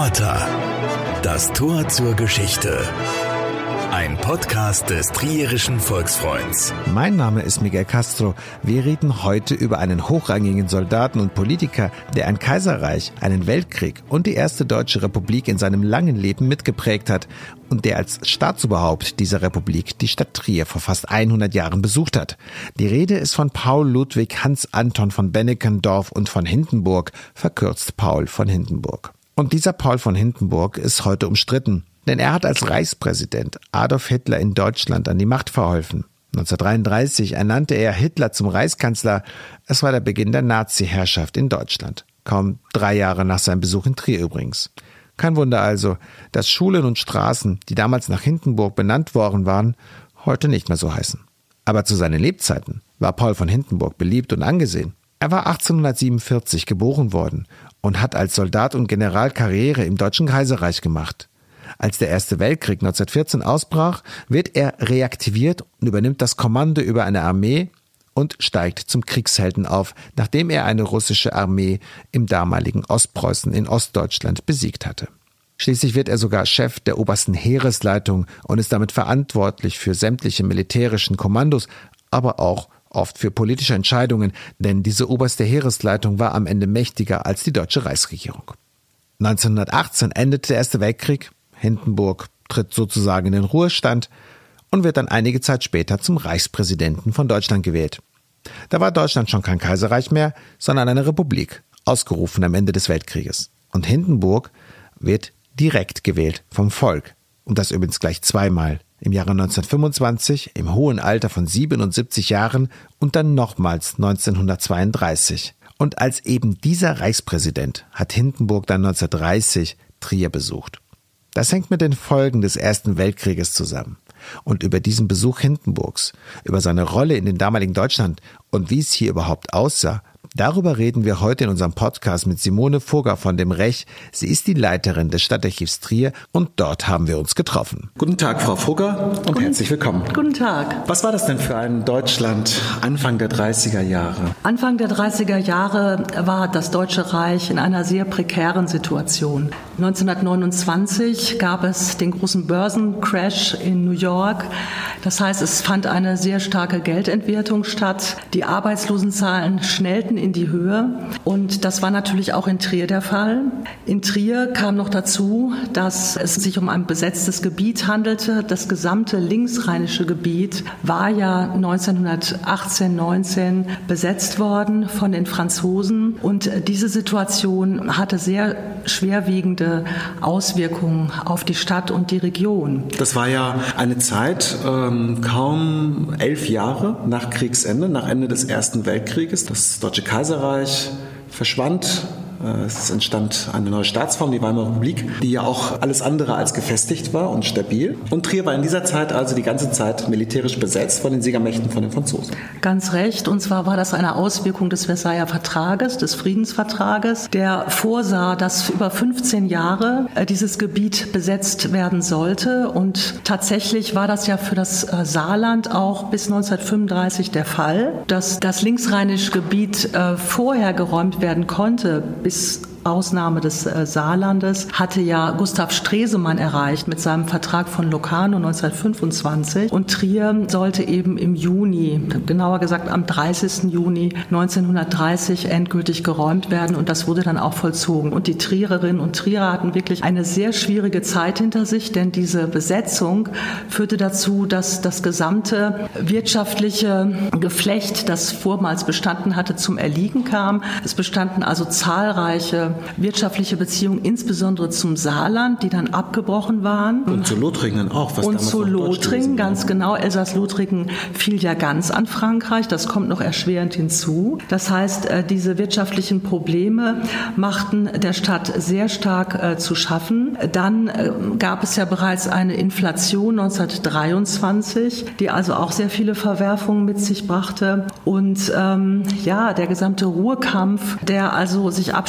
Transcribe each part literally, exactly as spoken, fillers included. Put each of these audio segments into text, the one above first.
Theater. Das Tor zur Geschichte. Ein Podcast des Trierischen Volksfreunds. Mein Name ist Miguel Castro. Wir reden heute über einen hochrangigen Soldaten und Politiker, der ein Kaiserreich, einen Weltkrieg und die erste deutsche Republik in seinem langen Leben mitgeprägt hat und der als Staatsoberhaupt dieser Republik die Stadt Trier vor fast hundert Jahren besucht hat. Die Rede ist von Paul Ludwig Hans Anton von Benekendorf und von Hindenburg, verkürzt Paul von Hindenburg. Und dieser Paul von Hindenburg ist heute umstritten. Denn er hat als Reichspräsident Adolf Hitler in Deutschland an die Macht verholfen. neunzehnhundertdreiunddreißig ernannte er Hitler zum Reichskanzler. Es war der Beginn der Nazi-Herrschaft in Deutschland. Kaum drei Jahre nach seinem Besuch in Trier übrigens. Kein Wunder also, dass Schulen und Straßen, die damals nach Hindenburg benannt worden waren, heute nicht mehr so heißen. Aber zu seinen Lebzeiten war Paul von Hindenburg beliebt und angesehen. Er war achtzehnhundertsiebenundvierzig geboren worden und hat als Soldat und General Karriere im Deutschen Kaiserreich gemacht. Als der Erste Weltkrieg neunzehnhundertvierzehn ausbrach, wird er reaktiviert und übernimmt das Kommando über eine Armee und steigt zum Kriegshelden auf, nachdem er eine russische Armee im damaligen Ostpreußen in Ostdeutschland besiegt hatte. Schließlich wird er sogar Chef der obersten Heeresleitung und ist damit verantwortlich für sämtliche militärischen Kommandos, aber auch oft für politische Entscheidungen, denn diese oberste Heeresleitung war am Ende mächtiger als die deutsche Reichsregierung. neunzehnhundertachtzehn endete der Erste Weltkrieg. Hindenburg tritt sozusagen in den Ruhestand und wird dann einige Zeit später zum Reichspräsidenten von Deutschland gewählt. Da war Deutschland schon kein Kaiserreich mehr, sondern eine Republik, ausgerufen am Ende des Weltkrieges. Und Hindenburg wird direkt gewählt vom Volk. Und das übrigens gleich zweimal. Im Jahre neunzehnhundertfünfundzwanzig, im hohen Alter von siebenundsiebzig Jahren und dann nochmals neunzehnhundertzweiunddreißig. Und als eben dieser Reichspräsident hat Hindenburg dann neunzehnhundertdreißig Trier besucht. Das hängt mit den Folgen des Ersten Weltkrieges zusammen. Und über diesen Besuch Hindenburgs, über seine Rolle in dem damaligen Deutschland und wie es hier überhaupt aussah, darüber reden wir heute in unserem Podcast mit Simone Fugger von dem Rech. Sie ist die Leiterin des Stadtarchivs Trier und dort haben wir uns getroffen. Guten Tag, Frau Fugger, und Guten, herzlich willkommen. Guten Tag. Was war das denn für ein Deutschland Anfang der dreißiger Jahre? Anfang der dreißiger Jahre war das Deutsche Reich in einer sehr prekären Situation. neunzehnhundertneunundzwanzig gab es den großen Börsencrash in New York. Das heißt, es fand eine sehr starke Geldentwertung statt. Die Arbeitslosenzahlen schnellten in die Höhe und das war natürlich auch in Trier der Fall. In Trier kam noch dazu, dass es sich um ein besetztes Gebiet handelte. Das gesamte linksrheinische Gebiet war ja neunzehnhundertachtzehn, neunzehn besetzt worden von den Franzosen und diese Situation hatte sehr schwerwiegende Auswirkungen auf die Stadt und die Region. Das war ja eine Zeit, ähm, kaum elf Jahre nach Kriegsende, nach Ende des Ersten Weltkrieges. Das Deutsche Kaiserreich verschwand. Es entstand eine neue Staatsform, die Weimarer Republik, die ja auch alles andere als gefestigt war und stabil. Und Trier war in dieser Zeit also die ganze Zeit militärisch besetzt von den Siegermächten, von den Franzosen. Ganz recht. Und zwar war das eine Auswirkung des Versailler Vertrages, des Friedensvertrages, der vorsah, dass über fünfzehn Jahre dieses Gebiet besetzt werden sollte. Und tatsächlich war das ja für das Saarland auch bis neunzehnhundertfünfunddreißig der Fall, dass das linksrheinische Gebiet vorher geräumt werden konnte, bis Ausnahme des äh, Saarlandes, hatte ja Gustav Stresemann erreicht mit seinem Vertrag von Locarno neunzehnhundertfünfundzwanzig. Und Trier sollte eben im Juni, genauer gesagt am dreißigsten Juni neunzehnhundertdreißig endgültig geräumt werden. Und das wurde dann auch vollzogen. Und die Triererinnen und Trierer hatten wirklich eine sehr schwierige Zeit hinter sich, denn diese Besetzung führte dazu, dass das gesamte wirtschaftliche Geflecht, das vormals bestanden hatte, zum Erliegen kam. Es bestanden also zahlreiche wirtschaftliche Beziehungen, insbesondere zum Saarland, die dann abgebrochen waren. Und zu Lothringen auch. Was und zu Lothringen, ganz genau. Elsass-Lothringen fiel ja ganz an Frankreich. Das kommt noch erschwerend hinzu. Das heißt, diese wirtschaftlichen Probleme machten der Stadt sehr stark zu schaffen. Dann gab es ja bereits eine Inflation neunzehnhundertdreiundzwanzig, die also auch sehr viele Verwerfungen mit sich brachte. Und ähm, ja, der gesamte Ruhrkampf, der also sich abspielte neunzehnhundertdreiundzwanzig,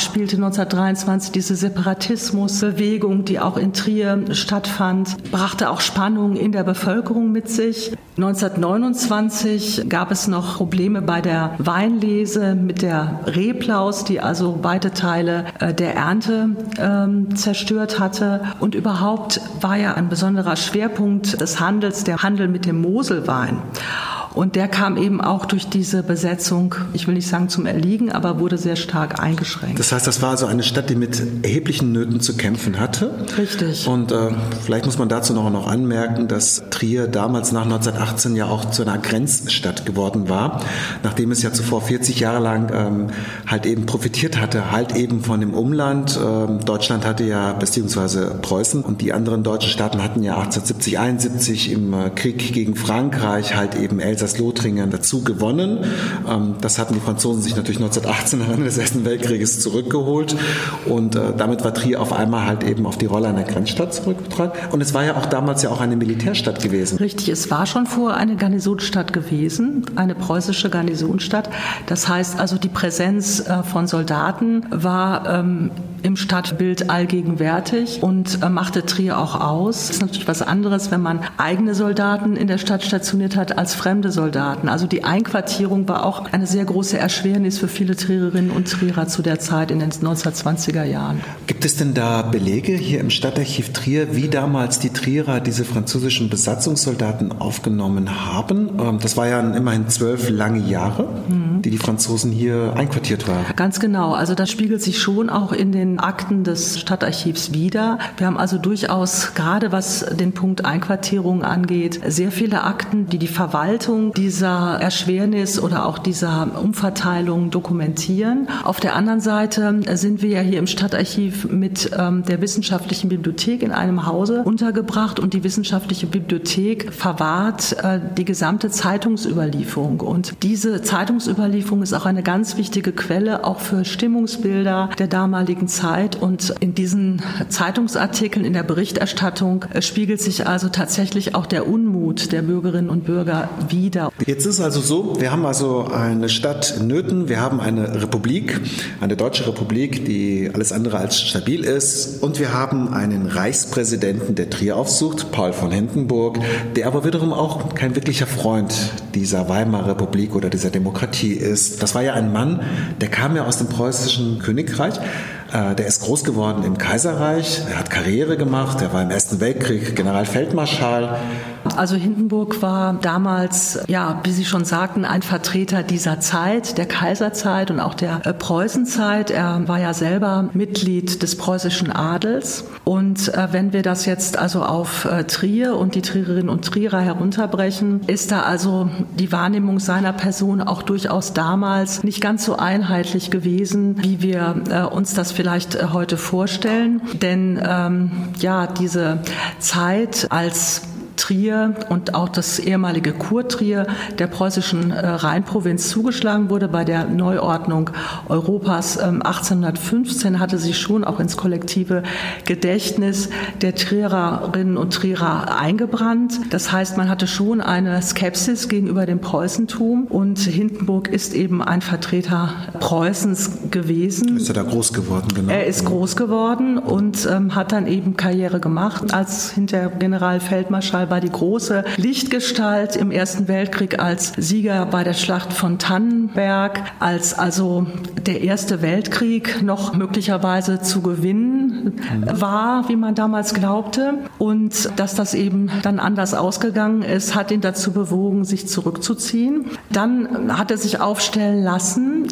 neunzehnhundertdreiundzwanzig diese Separatismusbewegung, die auch in Trier stattfand, brachte auch Spannungen in der Bevölkerung mit sich. neunzehnhundertneunundzwanzig gab es noch Probleme bei der Weinlese mit der Reblaus, die also weite Teile der Ernte ähm, zerstört hatte. Und überhaupt war ja ein besonderer Schwerpunkt des Handels der Handel mit dem Moselwein. Und der kam eben auch durch diese Besetzung, ich will nicht sagen zum Erliegen, aber wurde sehr stark eingeschränkt. Das heißt, das war also eine Stadt, die mit erheblichen Nöten zu kämpfen hatte. Richtig. Und äh, vielleicht muss man dazu noch, noch anmerken, dass Trier damals nach neunzehnhundertachtzehn ja auch zu einer Grenzstadt geworden war, nachdem es ja zuvor vierzig Jahre lang ähm, halt eben profitiert hatte, halt eben von dem Umland. Ähm, Deutschland hatte ja, beziehungsweise Preußen und die anderen deutschen Staaten hatten ja achtzehnhundertsiebzig, einundsiebzig im äh, Krieg gegen Frankreich halt eben Elsass-Lothringen dazu gewonnen. Das hatten die Franzosen sich natürlich neunzehnhundertachtzehn am Ende des Ersten Weltkrieges zurückgeholt und damit war Trier auf einmal halt eben auf die Rolle einer Grenzstadt zurückgetragen. Und es war ja auch damals ja auch eine Militärstadt gewesen. Richtig, es war schon vorher eine Garnisonsstadt gewesen, eine preußische Garnisonsstadt. Das heißt also, die Präsenz von Soldaten war ähm, im Stadtbild allgegenwärtig und äh, machte Trier auch aus. Das ist natürlich was anderes, wenn man eigene Soldaten in der Stadt stationiert hat, als fremde Soldaten. Also die Einquartierung war auch eine sehr große Erschwernis für viele Triererinnen und Trierer zu der Zeit in den neunzehnhundertzwanziger Jahren. Gibt es denn da Belege hier im Stadtarchiv Trier, wie damals die Trierer diese französischen Besatzungssoldaten aufgenommen haben? Das war ja immerhin zwölf lange Jahre, mhm. die die Franzosen hier einquartiert waren. Ganz genau. Also das spiegelt sich schon auch in den Akten des Stadtarchivs wider. Wir haben also durchaus, gerade was den Punkt Einquartierung angeht, sehr viele Akten, die die Verwaltung dieser Erschwernis oder auch dieser Umverteilung dokumentieren. Auf der anderen Seite sind wir ja hier im Stadtarchiv mit ähm, der wissenschaftlichen Bibliothek in einem Hause untergebracht und die wissenschaftliche Bibliothek verwahrt äh, die gesamte Zeitungsüberlieferung. Und diese Zeitungsüberlieferung ist auch eine ganz wichtige Quelle, auch für Stimmungsbilder der damaligen Zeit. Und in diesen Zeitungsartikeln, in der Berichterstattung äh, spiegelt sich also tatsächlich auch der Unmut der Bürgerinnen und Bürger wider. Jetzt ist also so, wir haben also eine Stadt in Nöthen, wir haben eine Republik, eine deutsche Republik, die alles andere als stabil ist und wir haben einen Reichspräsidenten, der Trier aufsucht, Paul von Hindenburg, der aber wiederum auch kein wirklicher Freund dieser Weimarer Republik oder dieser Demokratie ist. Das war ja ein Mann, der kam ja aus dem preußischen Königreich. Der ist groß geworden im Kaiserreich, er hat Karriere gemacht, er war im Ersten Weltkrieg Generalfeldmarschall. Also Hindenburg war damals, ja, wie Sie schon sagten, ein Vertreter dieser Zeit, der Kaiserzeit und auch der äh, Preußenzeit. Er war ja selber Mitglied des preußischen Adels. Und äh, wenn wir das jetzt also auf äh, Trier und die Triererinnen und Trierer herunterbrechen, ist da also die Wahrnehmung seiner Person auch durchaus damals nicht ganz so einheitlich gewesen, wie wir äh, uns das vielleicht äh, heute vorstellen. Denn ähm, ja, diese Zeit als Trier und auch das ehemalige Kurtrier der preußischen äh, Rheinprovinz zugeschlagen wurde. Bei der Neuordnung Europas ähm, achtzehnhundertfünfzehn hatte sich schon auch ins kollektive Gedächtnis der Triererinnen und Trierer eingebrannt. Das heißt, man hatte schon eine Skepsis gegenüber dem Preußentum und Hindenburg ist eben ein Vertreter Preußens gewesen. Ist er da groß geworden, genau? Er ist groß geworden und ähm, hat dann eben Karriere gemacht als hinter Generalfeldmarschall, war die große Lichtgestalt im Ersten Weltkrieg als Sieger bei der Schlacht von Tannenberg, als also der Erste Weltkrieg noch möglicherweise zu gewinnen war, wie man damals glaubte. Und dass das eben dann anders ausgegangen ist, hat ihn dazu bewogen, sich zurückzuziehen. Dann hat er sich aufstellen lassen,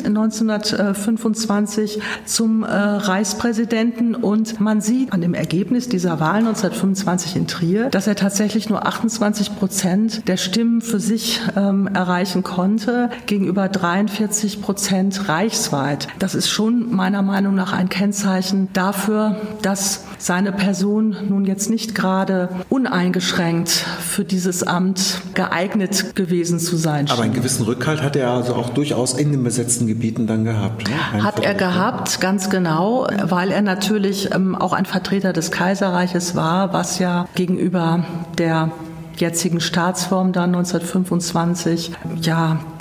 neunzehnhundertfünfundzwanzig, zum äh, Reichspräsidenten. Und man sieht an dem Ergebnis dieser Wahl neunzehnhundertfünfundzwanzig in Trier, dass er tatsächlich nur achtundzwanzig Prozent der Stimmen für sich ähm, erreichen konnte, gegenüber dreiundvierzig Prozent reichsweit. Das ist schon meiner Meinung nach ein Kennzeichen dafür, dass seine Person nun jetzt nicht gerade uneingeschränkt für dieses Amt geeignet gewesen zu sein schien. Aber einen gewissen Rückhalt hat er also auch durchaus in den besetzten Gebieten dann gehabt. Ne? Hat er gehabt, ganz genau, weil er natürlich ähm, auch ein Vertreter des Kaiserreiches war, was ja gegenüber der jetzigen Staatsform dann neunzehnhundertfünfundzwanzig ja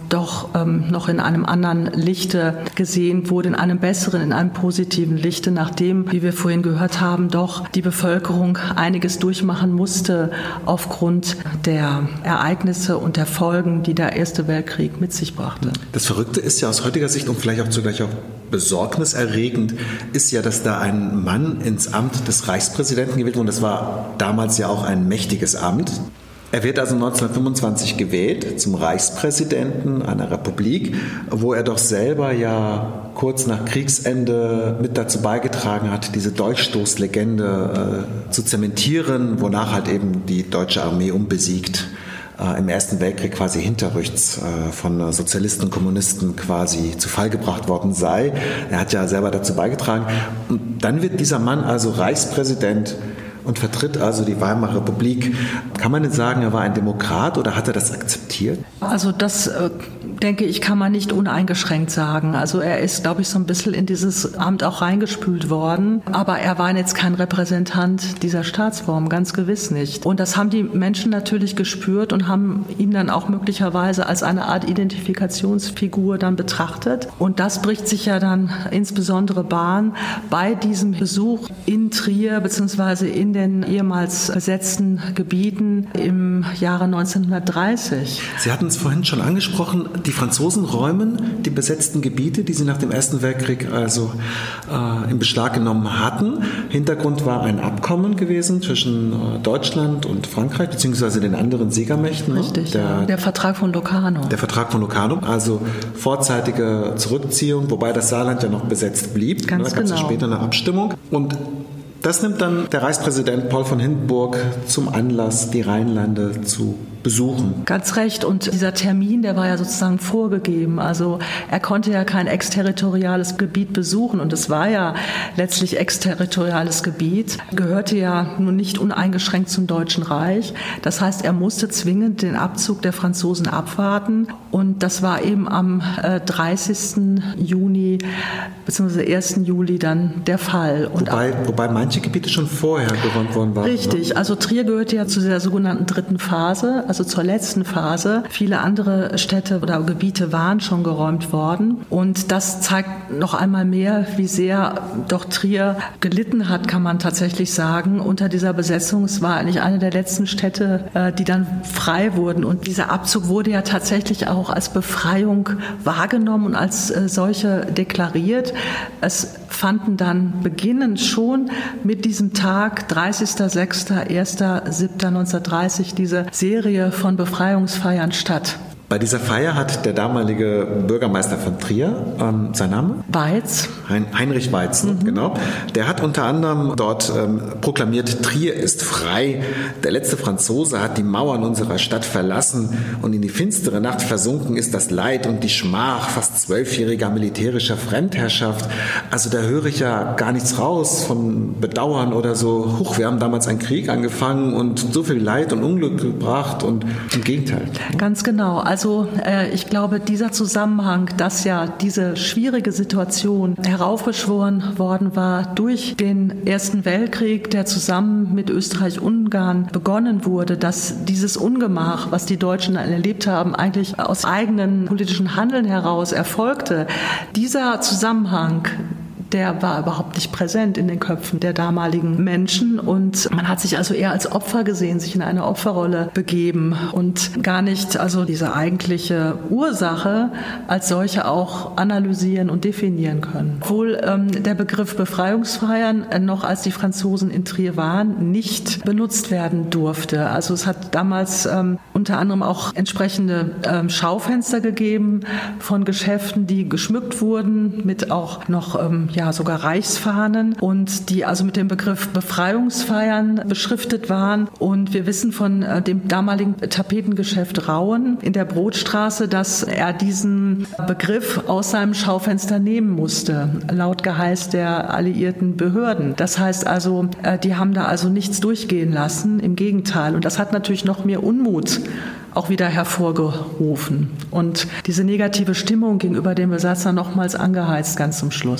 doch ähm, noch in einem anderen Lichte gesehen wurde, in einem besseren, in einem positiven Lichte, nachdem, wie wir vorhin gehört haben, doch die Bevölkerung einiges durchmachen musste aufgrund der Ereignisse und der Folgen, die der Erste Weltkrieg mit sich brachte. Das Verrückte ist ja aus heutiger Sicht und vielleicht auch zugleich auch besorgniserregend, ist ja, dass da ein Mann ins Amt des Reichspräsidenten gewählt wurde. Und das war damals ja auch ein mächtiges Amt. Er wird also neunzehnhundertfünfundzwanzig gewählt zum Reichspräsidenten einer Republik, wo er doch selber ja kurz nach Kriegsende mit dazu beigetragen hat, diese Dolchstoßlegende äh, zu zementieren, wonach halt eben die deutsche Armee unbesiegt äh, im Ersten Weltkrieg quasi hinterrücks äh, von Sozialisten und Kommunisten quasi zu Fall gebracht worden sei. Er hat ja selber dazu beigetragen. Und dann wird dieser Mann also Reichspräsident und vertritt also die Weimarer Republik. Kann man denn sagen, er war ein Demokrat oder hat er das akzeptiert? Also das, äh, denke ich, kann man nicht uneingeschränkt sagen. Also er ist, glaube ich, so ein bisschen in dieses Amt auch reingespült worden. Aber er war jetzt kein Repräsentant dieser Staatsform, ganz gewiss nicht. Und das haben die Menschen natürlich gespürt und haben ihn dann auch möglicherweise als eine Art Identifikationsfigur dann betrachtet. Und das bricht sich ja dann insbesondere Bahn bei diesem Besuch in Trier beziehungsweise in den ehemals besetzten Gebieten im Jahre neunzehnhundertdreißig. Sie hatten es vorhin schon angesprochen, die Franzosen räumen die besetzten Gebiete, die sie nach dem Ersten Weltkrieg also äh, in Beschlag genommen hatten. Hintergrund war ein Abkommen gewesen zwischen äh, Deutschland und Frankreich, beziehungsweise den anderen Siegermächten. Richtig, der, ja. Der Vertrag von Locarno. Der Vertrag von Locarno, also vorzeitige Zurückziehung, wobei das Saarland ja noch besetzt blieb. Ganz da gab es genau. später eine Abstimmung. Und das nimmt dann der Reichspräsident Paul von Hindenburg zum Anlass, die Rheinlande zu besuchen. Ganz recht. Und dieser Termin, der war ja sozusagen vorgegeben. Also er konnte ja kein exterritoriales Gebiet besuchen. Und es war ja letztlich exterritoriales Gebiet, gehörte ja nun nicht uneingeschränkt zum Deutschen Reich. Das heißt, er musste zwingend den Abzug der Franzosen abwarten. Und das war eben am äh, dreißigsten Juni bzw. ersten Juli dann der Fall. Und wobei, wobei manche Gebiete schon vorher geräumt worden waren. Richtig. Ne? Also Trier gehörte ja zu der sogenannten dritten Phase, also zur letzten Phase. Viele andere Städte oder Gebiete waren schon geräumt worden. Und das zeigt noch einmal mehr, wie sehr doch Trier gelitten hat, kann man tatsächlich sagen, unter dieser Besetzung. Es war eigentlich eine der letzten Städte, die dann frei wurden. Und dieser Abzug wurde ja tatsächlich auch als Befreiung wahrgenommen und als solche deklariert. Es fanden dann beginnend schon mit diesem Tag, dreißigster sechster, erster siebter neunzehnhundertdreißig, diese Serie von Befreiungsfeiern statt. Bei dieser Feier hat der damalige Bürgermeister von Trier, ähm, sein Name? Weiz. Hein- Heinrich Weiz, mhm. genau. Der hat unter anderem dort ähm, proklamiert, Trier ist frei. Der letzte Franzose hat die Mauern unserer Stadt verlassen und in die finstere Nacht versunken ist das Leid und die Schmach fast zwölfjähriger militärischer Fremdherrschaft. Also da höre ich ja gar nichts raus von Bedauern oder so. Huch, wir haben damals einen Krieg angefangen und so viel Leid und Unglück gebracht und im Gegenteil. Ganz genau. Also äh, ich glaube, dieser Zusammenhang, dass ja diese schwierige Situation heraufbeschworen worden war durch den Ersten Weltkrieg, der zusammen mit Österreich-Ungarn begonnen wurde, dass dieses Ungemach, was die Deutschen erlebt haben, eigentlich aus eigenem politischen Handeln heraus erfolgte. Dieser Zusammenhang, der war überhaupt nicht präsent in den Köpfen der damaligen Menschen und man hat sich also eher als Opfer gesehen, sich in eine Opferrolle begeben und gar nicht also diese eigentliche Ursache als solche auch analysieren und definieren können. Obwohl ähm, der Begriff Befreiungsfeiern äh, noch als die Franzosen in Trier waren, nicht benutzt werden durfte. Also es hat damals ähm, unter anderem auch entsprechende ähm, Schaufenster gegeben von Geschäften, die geschmückt wurden mit auch noch ähm, ja sogar Reichsfahnen und die also mit dem Begriff Befreiungsfeiern beschriftet waren. Und wir wissen von äh, dem damaligen Tapetengeschäft Rauen in der Brotstraße, dass er diesen Begriff aus seinem Schaufenster nehmen musste, laut Geheiß der alliierten Behörden. Das heißt also, äh, die haben da also nichts durchgehen lassen, im Gegenteil. Und das hat natürlich noch mehr Unmut auch wieder hervorgerufen und diese negative Stimmung gegenüber dem Besatzer nochmals angeheizt, ganz zum Schluss.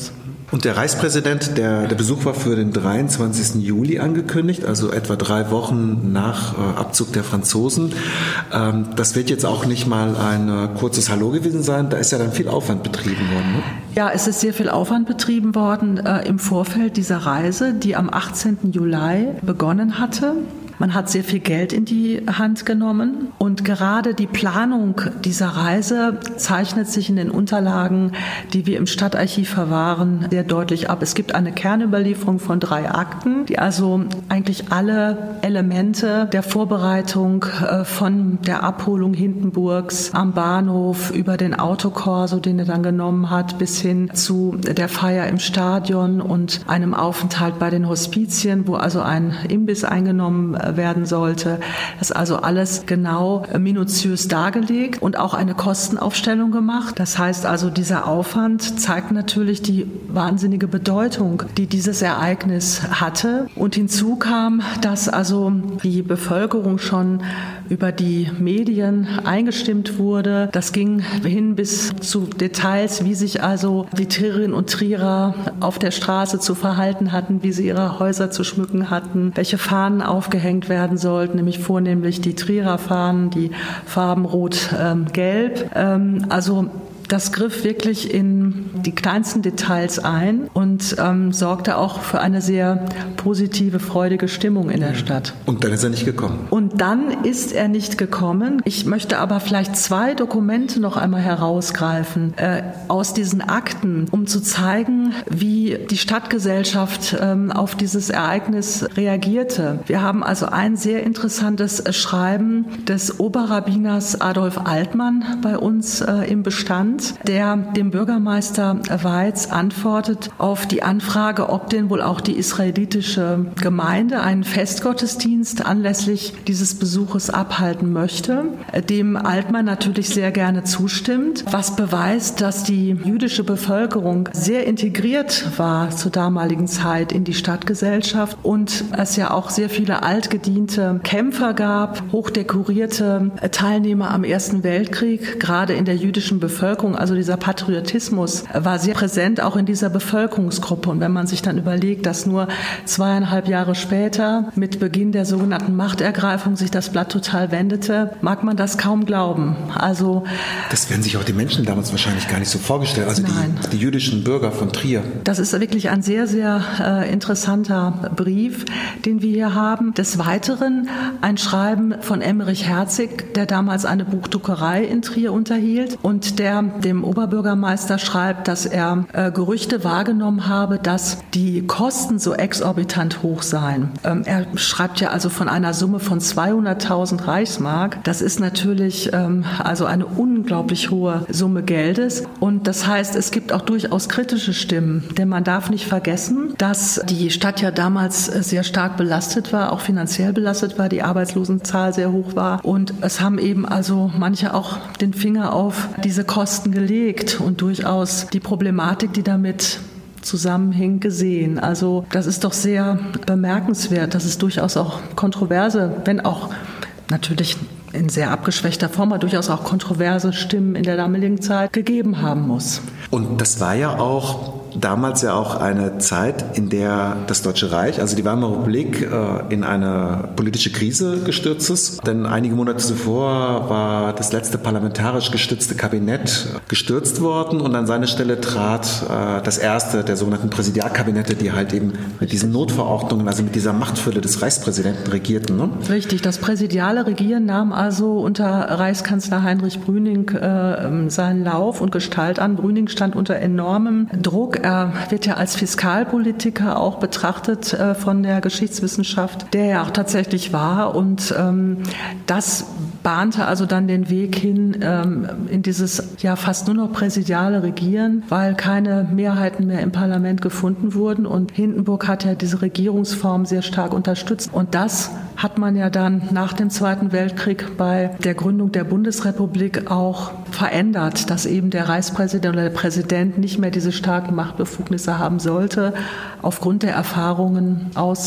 Und der Reichspräsident, der, der Besuch war für den dreiundzwanzigsten Juli angekündigt, also etwa drei Wochen nach äh, Abzug der Franzosen. Ähm, das wird jetzt auch nicht mal ein äh, kurzes Hallo gewesen sein, da ist ja dann viel Aufwand betrieben worden. Ne? Ja, es ist sehr viel Aufwand betrieben worden äh, im Vorfeld dieser Reise, die am achtzehnten Juli begonnen hatte. Man hat sehr viel Geld in die Hand genommen und gerade die Planung dieser Reise zeichnet sich in den Unterlagen, die wir im Stadtarchiv verwahren, sehr deutlich ab. Es gibt eine Kernüberlieferung von drei Akten, die also eigentlich alle Elemente der Vorbereitung von der Abholung Hindenburgs am Bahnhof über den Autokorso, den er dann genommen hat, bis hin zu der Feier im Stadion und einem Aufenthalt bei den Hospizien, wo also ein Imbiss eingenommen werden sollte. Das ist also alles genau minutiös dargelegt und auch eine Kostenaufstellung gemacht. Das heißt also, dieser Aufwand zeigt natürlich die wahnsinnige Bedeutung, die dieses Ereignis hatte. Und hinzu kam, dass also die Bevölkerung schon über die Medien eingestimmt wurde. Das ging hin bis zu Details, wie sich also die Triererinnen und Trierer auf der Straße zu verhalten hatten, wie sie ihre Häuser zu schmücken hatten, welche Fahnen aufgehängt werden sollten, nämlich vornehmlich die Trierer Fahnen, die Farben Rot-Gelb. Ähm, also das griff wirklich in die kleinsten Details ein und ähm, sorgte auch für eine sehr positive, freudige Stimmung in der Stadt. Und dann ist er nicht gekommen. Und dann ist er nicht gekommen. Ich möchte aber vielleicht zwei Dokumente noch einmal herausgreifen äh, aus diesen Akten, um zu zeigen, wie die Stadtgesellschaft ähm, auf dieses Ereignis reagierte. Wir haben also ein sehr interessantes Schreiben des Oberrabbiners Adolf Altmann bei uns äh, im Bestand, der dem Bürgermeister Weiz antwortet auf die Anfrage, ob denn wohl auch die israelitische Gemeinde einen Festgottesdienst anlässlich dieses Besuches abhalten möchte, dem Altmann natürlich sehr gerne zustimmt, was beweist, dass die jüdische Bevölkerung sehr integriert war zur damaligen Zeit in die Stadtgesellschaft und es ja auch sehr viele altgediente Kämpfer gab, hochdekorierte Teilnehmer am Ersten Weltkrieg, gerade in der jüdischen Bevölkerung. Also dieser Patriotismus war sehr präsent auch in dieser Bevölkerungsgruppe. Und wenn man sich dann überlegt, dass nur zweieinhalb Jahre später mit Beginn der sogenannten Machtergreifung sich das Blatt total wendete, mag man das kaum glauben. Also das werden sich auch die Menschen damals wahrscheinlich gar nicht so vorgestellt, also die, die jüdischen Bürger von Trier. Das ist wirklich ein sehr, sehr äh, interessanter Brief, den wir hier haben. Des Weiteren ein Schreiben von Emmerich Herzig, der damals eine Buchdruckerei in Trier unterhielt und der dem Oberbürgermeister schreibt, dass er äh, Gerüchte wahrgenommen habe, dass die Kosten so exorbitant hoch seien. Ähm, er schreibt ja also von einer Summe von zweihunderttausend Reichsmark. Das ist natürlich ähm, also eine unglaublich hohe Summe Geldes. Und das heißt, es gibt auch durchaus kritische Stimmen. Denn man darf nicht vergessen, dass die Stadt ja damals sehr stark belastet war, auch finanziell belastet war, die Arbeitslosenzahl sehr hoch war. Und es haben eben also manche auch den Finger auf diese Kosten gelegt und durchaus die Problematik, die damit zusammenhängt, gesehen. Also das ist doch sehr bemerkenswert, dass es durchaus auch kontroverse, wenn auch natürlich in sehr abgeschwächter Form, aber durchaus auch kontroverse Stimmen in der damaligen Zeit gegeben haben muss. Und das war ja auch damals ja auch eine Zeit, in der das Deutsche Reich, also die Weimarer Republik, äh, in eine politische Krise gestürzt ist. Denn einige Monate zuvor war das letzte parlamentarisch gestützte Kabinett gestürzt worden und an seine Stelle trat äh, das erste der sogenannten Präsidialkabinette, die halt eben mit diesen Notverordnungen, also mit dieser Machtfülle des Reichspräsidenten regierten. Ne? Richtig, das präsidiale Regieren nahm also unter Reichskanzler Heinrich Brüning äh, seinen Lauf und Gestalt an. Brüning stand unter enormem Druck. Er wird ja als Fiskalpolitiker auch betrachtet äh, von der Geschichtswissenschaft, der er auch tatsächlich war. Und ähm, das bahnte also dann den Weg hin ähm, in dieses ja fast nur noch präsidiale Regieren, weil keine Mehrheiten mehr im Parlament gefunden wurden. Und Hindenburg hat ja diese Regierungsform sehr stark unterstützt. Und das hat man ja dann nach dem Zweiten Weltkrieg bei der Gründung der Bundesrepublik auch verändert, dass eben der Reichspräsident oder der Präsident nicht mehr diese starken Machtbefugnisse haben sollte, aufgrund der Erfahrungen aus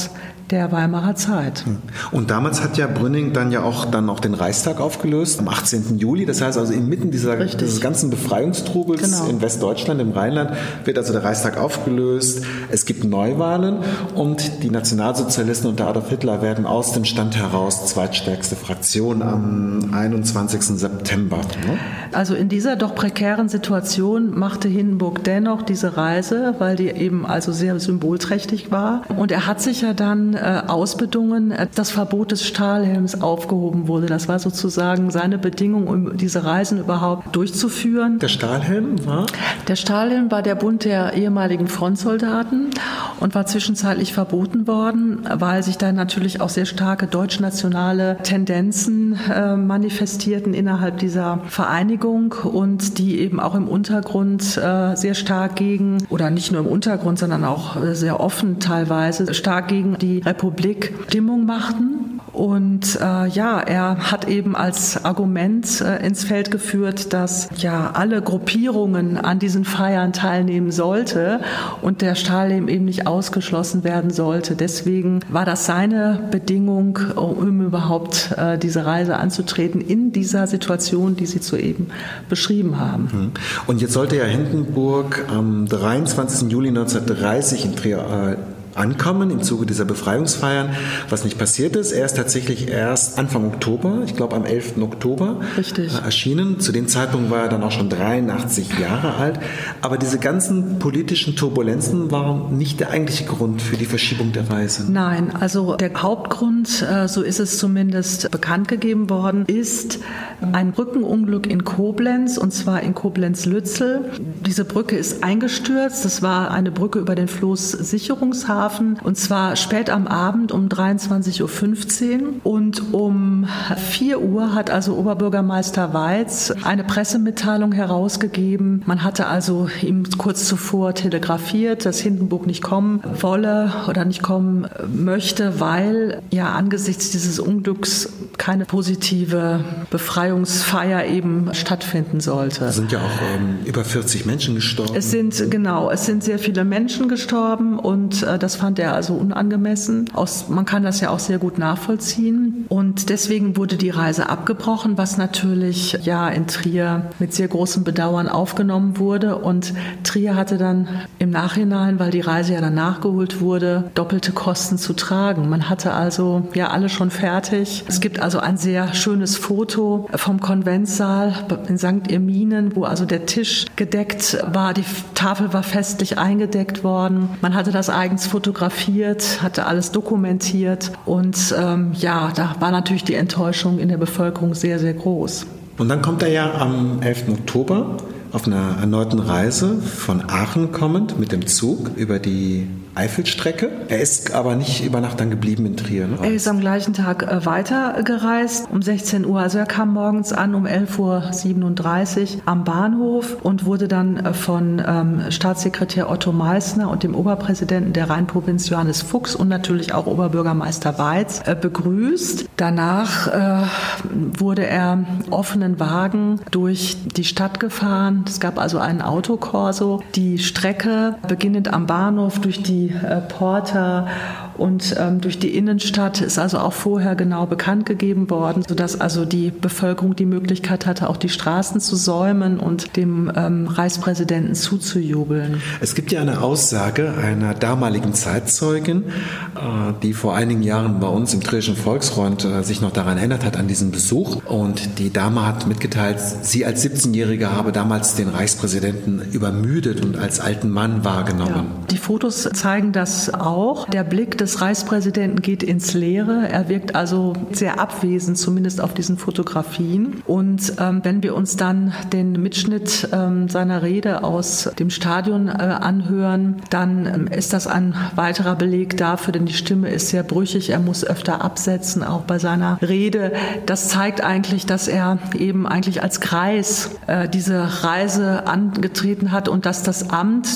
der Weimarer Zeit. Und damals hat ja Brüning dann ja auch, dann auch den Reichstag aufgelöst, am achtzehnten Juli. Das heißt also inmitten dieser, dieses ganzen Befreiungstrubels genau. in Westdeutschland, im Rheinland, wird also der Reichstag aufgelöst. Es gibt Neuwahlen und die Nationalsozialisten unter Adolf Hitler werden aus dem Stand heraus zweitstärkste Fraktion am einundzwanzigsten September. Ne? Also in dieser doch prekären Situation machte Hindenburg dennoch diese Reise, weil die eben also sehr symbolträchtig war. Und er hat sich ja dann äh, ausbedungen, das Verbot des Stahlhelms aufgehoben wurde. Das war sozusagen seine Bedingung, um diese Reisen überhaupt durchzuführen. Der Stahlhelm war? Der Stahlhelm war der Bund der ehemaligen Frontsoldaten und war zwischenzeitlich verboten worden, weil sich da natürlich auch sehr starke deutschnationale Tendenzen äh, manifestierten innerhalb dieser Vereinigung und die eben auch im Untergrund äh, sehr stark gegen, oder nicht nur im Untergrund, sondern auch äh, sehr offen teilweise, stark gegen die Republik Stimmung machten. Und äh, ja, er hat eben als Argument äh, ins Feld geführt, dass ja alle Gruppierungen an diesen Feiern teilnehmen sollte und der Stahlhelm eben nicht ausgeschlossen werden sollte. Deswegen war das seine Bedingung, um überhaupt äh, diese Reise anzutreten in dieser Situation, die Sie soeben beschrieben haben. Und jetzt sollte ja Hindenburg am dreiundzwanzigsten Juli neunzehnhundertdreißig in Trier äh, ankommen im Zuge dieser Befreiungsfeiern, was nicht passiert ist. Er ist tatsächlich erst Anfang Oktober, ich glaube am elften Oktober Richtig. Äh, erschienen. Zu dem Zeitpunkt war er dann auch schon dreiundachtzig Jahre alt. Aber diese ganzen politischen Turbulenzen waren nicht der eigentliche Grund für die Verschiebung der Reise. Nein, also der Hauptgrund, äh, so ist es zumindest bekannt gegeben worden, ist ein Brückenunglück in Koblenz, und zwar in Koblenz-Lützel. Diese Brücke ist eingestürzt. Das war eine Brücke über den Floß Sicherungshafen. Und zwar spät am Abend um dreiundzwanzig Uhr fünfzehn und um vier Uhr hat also Oberbürgermeister Weiz eine Pressemitteilung herausgegeben. Man hatte also ihm kurz zuvor telegrafiert, dass Hindenburg nicht kommen wolle oder nicht kommen möchte, weil ja angesichts dieses Unglücks keine positive Befreiungsfeier eben stattfinden sollte. Es sind ja auch ähm, über vierzig Menschen gestorben. Es sind, genau, es sind sehr viele Menschen gestorben und äh, das fand er also unangemessen. Aus, man kann das ja auch sehr gut nachvollziehen. Und deswegen wurde die Reise abgebrochen, was natürlich ja in Trier mit sehr großem Bedauern aufgenommen wurde. Und Trier hatte dann im Nachhinein, weil die Reise ja dann nachgeholt wurde, doppelte Kosten zu tragen. Man hatte also ja alle schon fertig. Es gibt also ein sehr schönes Foto vom Konventssaal in Sankt Irminen, wo also der Tisch gedeckt war, die Tafel war festlich eingedeckt worden. Man hatte das eigens fotografiert, hatte alles dokumentiert und ähm, ja, da war natürlich die Enttäuschung in der Bevölkerung sehr, sehr groß. Und dann kommt er ja am elften Oktober auf einer erneuten Reise von Aachen kommend mit dem Zug über die Eifelstrecke. Er ist aber nicht über Nacht dann geblieben in Trier. Ne? Er ist am gleichen Tag äh, weitergereist um sechzehn Uhr. Also er kam morgens an um elf Uhr siebenunddreißig am Bahnhof und wurde dann äh, von ähm, Staatssekretär Otto Meissner und dem Oberpräsidenten der Rheinprovinz Johannes Fuchs und natürlich auch Oberbürgermeister Weiz äh, begrüßt. Danach äh, wurde er offenen Wagen durch die Stadt gefahren. Es gab also einen Autokorso. Die Strecke beginnend am Bahnhof durch die äh, Porta und ähm, durch die Innenstadt ist also auch vorher genau bekannt gegeben worden, sodass also die Bevölkerung die Möglichkeit hatte, auch die Straßen zu säumen und dem ähm, Reichspräsidenten zuzujubeln. Es gibt ja eine Aussage einer damaligen Zeitzeugin, äh, die vor einigen Jahren bei uns im Trierischen Volksfreund äh, sich noch daran erinnert hat, an diesen Besuch. Und die Dame hat mitgeteilt, sie als siebzehnjährige habe damals den Reichspräsidenten übermüdet und als alten Mann wahrgenommen. Ja. Die Fotos zeigen das auch. Der Blick des Reichspräsidenten geht ins Leere. Er wirkt also sehr abwesend, zumindest auf diesen Fotografien. Und ähm, wenn wir uns dann den Mitschnitt ähm, seiner Rede aus dem Stadion äh, anhören, dann ähm, ist das ein weiterer Beleg dafür, denn die Stimme ist sehr brüchig. Er muss öfter absetzen, auch bei seiner Rede. Das zeigt eigentlich, dass er eben eigentlich als Greis äh, diese Reise angetreten hat und dass das Amt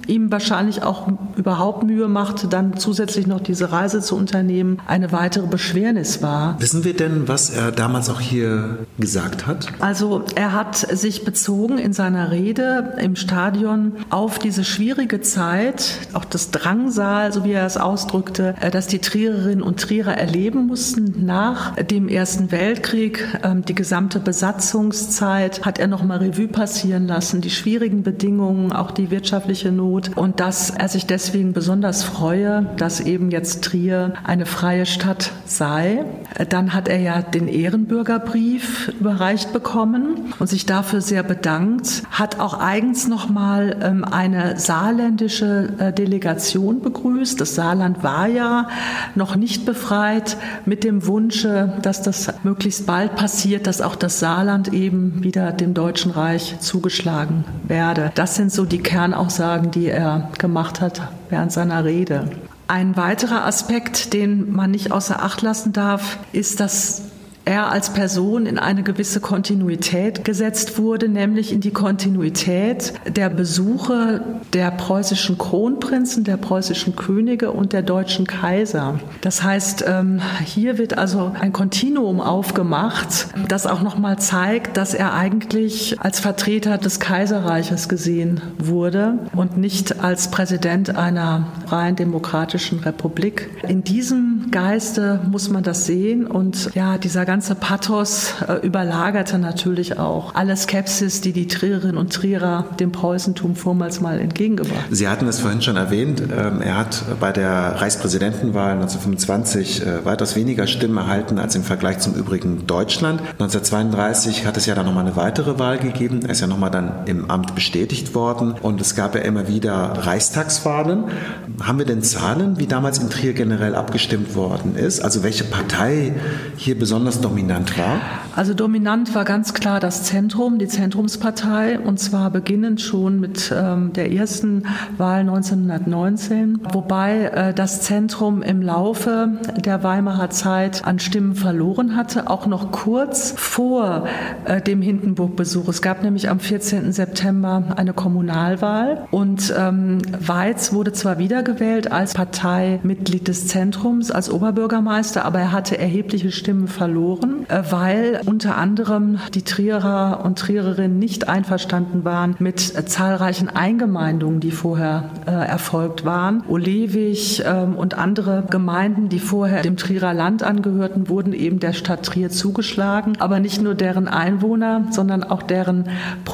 ihm wahrscheinlich auch überhaupt Mühe machte, dann zusätzlich noch diese Reise zu unternehmen, eine weitere Beschwernis war. Wissen wir denn, was er damals auch hier gesagt hat? Also er hat sich bezogen in seiner Rede im Stadion auf diese schwierige Zeit, auch das Drangsal, so wie er es ausdrückte, dass die Triererinnen und Trierer erleben mussten nach dem Ersten Weltkrieg. Die gesamte Besatzungszeit hat er noch mal Revue passieren lassen, die schwierigen Bedingungen, auch die wirtschaftliche Not, und dass er sich deswegen besonders freue, dass eben jetzt Trier eine freie Stadt sei. Dann hat er ja den Ehrenbürgerbrief überreicht bekommen und sich dafür sehr bedankt, hat auch eigens noch mal ähm, eine saarländische äh, Delegation begrüßt. Das Saarland war ja noch nicht befreit, mit dem Wunsche, dass das möglichst bald passiert, dass auch das Saarland eben wieder dem Deutschen Reich zugeschlagen werde. Das sind so die Kernaussagen, die er gemacht hat während seiner Rede. Ein weiterer Aspekt, den man nicht außer Acht lassen darf, ist, dass er als Person in eine gewisse Kontinuität gesetzt wurde, nämlich in die Kontinuität der Besuche der preußischen Kronprinzen, der preußischen Könige und der deutschen Kaiser. Das heißt, hier wird also ein Kontinuum aufgemacht, das auch nochmal zeigt, dass er eigentlich als Vertreter des Kaiserreiches gesehen wurde und nicht als Präsident einer freien demokratischen Republik. In diesem Geiste muss man das sehen, und ja, dieser ganze Pathos äh, überlagerte natürlich auch alle Skepsis, die die Triererinnen und Trierer dem Preußentum vormals mal entgegengebracht haben. Sie hatten es vorhin schon erwähnt, ähm, er hat bei der Reichspräsidentenwahl neunzehnhundertfünfundzwanzig äh, weitaus weniger Stimmen erhalten als im Vergleich zum übrigen Deutschland. neunzehnhundertzweiunddreißig hat es ja dann nochmal eine weitere Wahl gegeben. Er ist ja nochmal dann im Amt bestätigt worden, und es gab ja immer wieder Reichstagswahlen. Haben wir denn Zahlen, wie damals in Trier generell abgestimmt worden ist? Also welche Partei hier besonders dominant war? Also dominant war ganz klar das Zentrum, die Zentrumspartei, und zwar beginnend schon mit ähm, der ersten Wahl neunzehnhundertneunzehn, wobei äh, das Zentrum im Laufe der Weimarer Zeit an Stimmen verloren hatte, auch noch kurz vor äh, dem Hindenburg-Besuch. Es gab nämlich am vierzehnten September eine Kommunalwahl, und ähm, Weiz wurde zwar wiedergewählt als Parteimitglied des Zentrums, als Oberbürgermeister, aber er hatte erhebliche Stimmen verloren, äh, weil unter anderem die Trierer und Triererinnen nicht einverstanden waren mit äh, zahlreichen Eingemeindungen, die vorher äh, erfolgt waren. Olewig äh, und andere Gemeinden, die vorher dem Trierer Land angehörten, wurden eben der Stadt Trier zugeschlagen, aber nicht nur deren Einwohner, sondern auch deren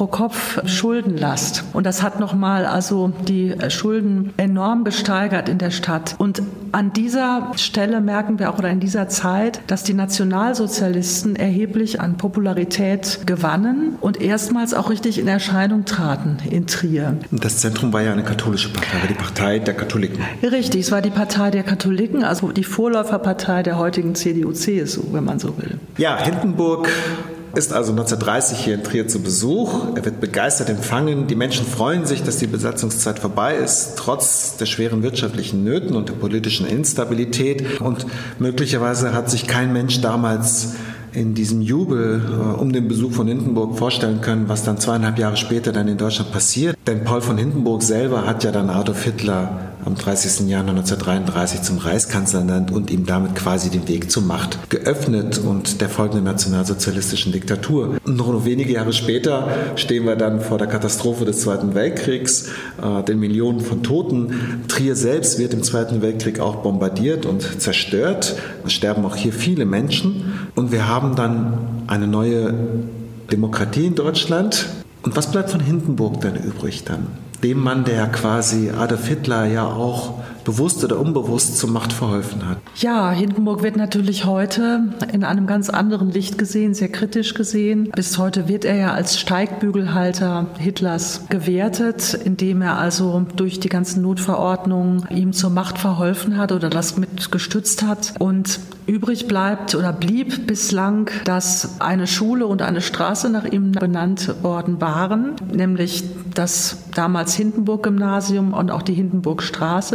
Pro-Kopf-Schuldenlast. Und das hat nochmal also die Schulden enorm gesteigert in der Stadt. Und an dieser Stelle merken wir auch, oder in dieser Zeit, dass die Nationalsozialisten erheblich an Popularität gewannen und erstmals auch richtig in Erscheinung traten in Trier. Das Zentrum war ja eine katholische Partei, die Partei der Katholiken. Richtig, es war die Partei der Katholiken, also die Vorläuferpartei der heutigen C D U C S U, wenn man so will. Ja, Hindenburg ist also neunzehnhundertdreißig hier in Trier zu Besuch. Er wird begeistert empfangen. Die Menschen freuen sich, dass die Besatzungszeit vorbei ist, trotz der schweren wirtschaftlichen Nöten und der politischen Instabilität. Und möglicherweise hat sich kein Mensch damals in diesem Jubel äh, um den Besuch von Hindenburg vorstellen können, was dann zweieinhalb Jahre später dann in Deutschland passiert. Denn Paul von Hindenburg selber hat ja dann Adolf Hitler am dreißigsten Januar neunzehnhundertdreiunddreißig zum Reichskanzler ernannt und ihm damit quasi den Weg zur Macht geöffnet und der folgenden nationalsozialistischen Diktatur. Und noch wenige Jahre später stehen wir dann vor der Katastrophe des Zweiten Weltkriegs, äh, den Millionen von Toten. Trier selbst wird im Zweiten Weltkrieg auch bombardiert und zerstört. Es sterben auch hier viele Menschen, und wir haben dann eine neue Demokratie in Deutschland. Und was bleibt von Hindenburg dann übrig dann? Dem Mann, der quasi Adolf Hitler ja auch bewusst oder unbewusst zur Macht verholfen hat. Ja, Hindenburg wird natürlich heute in einem ganz anderen Licht gesehen, sehr kritisch gesehen. Bis heute wird er ja als Steigbügelhalter Hitlers gewertet, indem er also durch die ganzen Notverordnungen ihm zur Macht verholfen hat oder das mit gestützt hat. Und übrig bleibt oder blieb bislang, dass eine Schule und eine Straße nach ihm benannt worden waren, nämlich das damals Hindenburg-Gymnasium und auch die Hindenburgstraße, die in unmittelbarer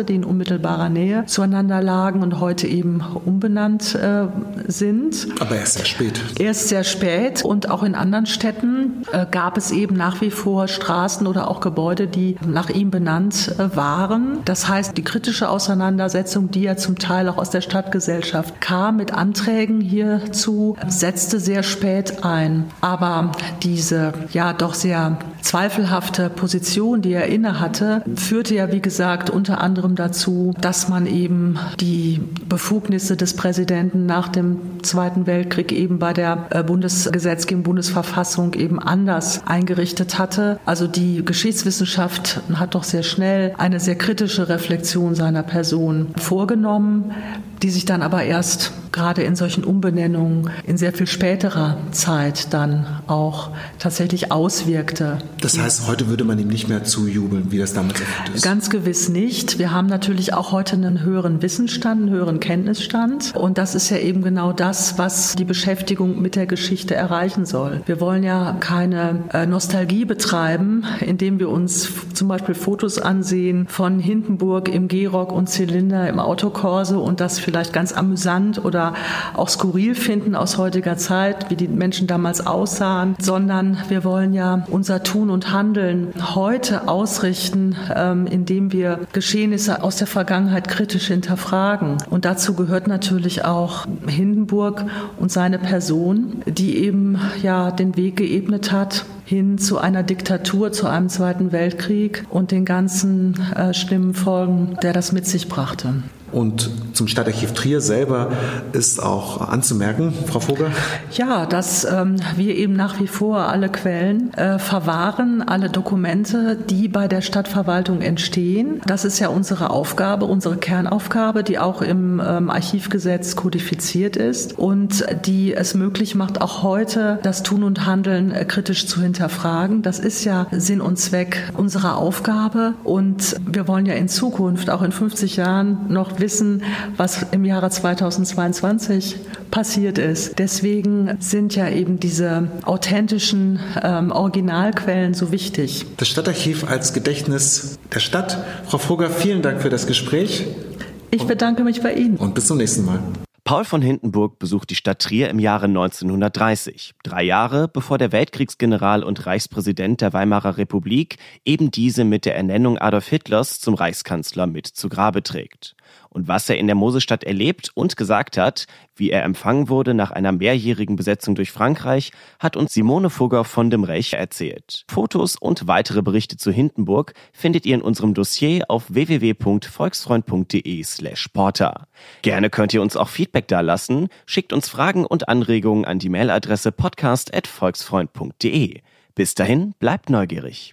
unmittelbarer Nähe zueinander lagen und heute eben umbenannt äh, sind. Aber erst sehr spät. Erst sehr spät und auch in anderen Städten äh, gab es eben nach wie vor Straßen oder auch Gebäude, die nach ihm benannt äh, waren. Das heißt, die kritische Auseinandersetzung, die ja zum Teil auch aus der Stadtgesellschaft kam mit Anträgen hierzu, setzte sehr spät ein. Aber diese ja doch sehr zweifelhafte Position, die er innehatte, führte ja, wie gesagt, unter anderem dazu, dass man eben die Befugnisse des Präsidenten nach dem Zweiten Weltkrieg eben bei der Bundesgesetzgebung, Bundesverfassung eben anders eingerichtet hatte. Also die Geschichtswissenschaft hat doch sehr schnell eine sehr kritische Reflexion seiner Person vorgenommen, die sich dann aber erst gerade in solchen Umbenennungen in sehr viel späterer Zeit dann auch tatsächlich auswirkte. Das heißt, heute würde man ihm nicht mehr zujubeln, wie das damals erfolgt ist? Ganz gewiss nicht. Wir haben natürlich auch heute einen höheren Wissensstand, einen höheren Kenntnisstand. Und das ist ja eben genau das, was die Beschäftigung mit der Geschichte erreichen soll. Wir wollen ja keine äh, Nostalgie betreiben, indem wir uns zum Beispiel Fotos ansehen von Hindenburg im Gehrock und Zylinder im Autokorso und das vielleicht ganz amüsant oder auch skurril finden aus heutiger Zeit, wie die Menschen damals aussahen, sondern wir wollen ja unser Tun und Handeln heute ausrichten, ähm, indem wir Geschehnisse aus der Vergangenheit kritisch hinterfragen. Und dazu gehört natürlich auch Hindenburg und seine Person, die eben ja den Weg geebnet hat hin zu einer Diktatur, zu einem Zweiten Weltkrieg und den ganzen äh, schlimmen Folgen, der das mit sich brachte. Und zum Stadtarchiv Trier selber ist auch anzumerken, Frau Vogel? Ja, dass ähm, wir eben nach wie vor alle Quellen äh, verwahren, alle Dokumente, die bei der Stadtverwaltung entstehen. Das ist ja unsere Aufgabe, unsere Kernaufgabe, die auch im ähm, Archivgesetz kodifiziert ist und die es möglich macht, auch heute das Tun und Handeln äh, kritisch zu hinterfragen. Das ist ja Sinn und Zweck unserer Aufgabe und wir wollen ja in Zukunft, auch in fünfzig Jahren, noch wissen, was im Jahre zweitausendzweiundzwanzig passiert ist. Deswegen sind ja eben diese authentischen ähm, Originalquellen so wichtig. Das Stadtarchiv als Gedächtnis der Stadt. Frau Vogel, vielen Dank für das Gespräch. Ich bedanke mich bei Ihnen. Und bis zum nächsten Mal. Paul von Hindenburg besucht die Stadt Trier im Jahre neunzehnhundertdreißig, drei Jahre bevor der Weltkriegsgeneral und Reichspräsident der Weimarer Republik eben diese mit der Ernennung Adolf Hitlers zum Reichskanzler mit zu Grabe trägt. Und was er in der Mosestadt erlebt und gesagt hat, wie er empfangen wurde nach einer mehrjährigen Besetzung durch Frankreich, hat uns Simone Fugger von dem Reich erzählt. Fotos und weitere Berichte zu Hindenburg findet ihr in unserem Dossier auf w w w punkt volksfreund punkt d e slash porter. Gerne könnt ihr uns auch Feedback dalassen, schickt uns Fragen und Anregungen an die Mailadresse podcast at volksfreund punkt d e. Bis dahin, bleibt neugierig.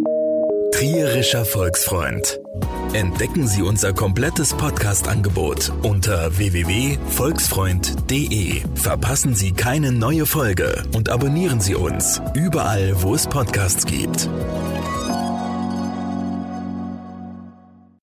Trierischer Volksfreund. Entdecken Sie unser komplettes Podcast-Angebot unter w w w punkt volksfreund punkt d e. Verpassen Sie keine neue Folge und abonnieren Sie uns überall, wo es Podcasts gibt.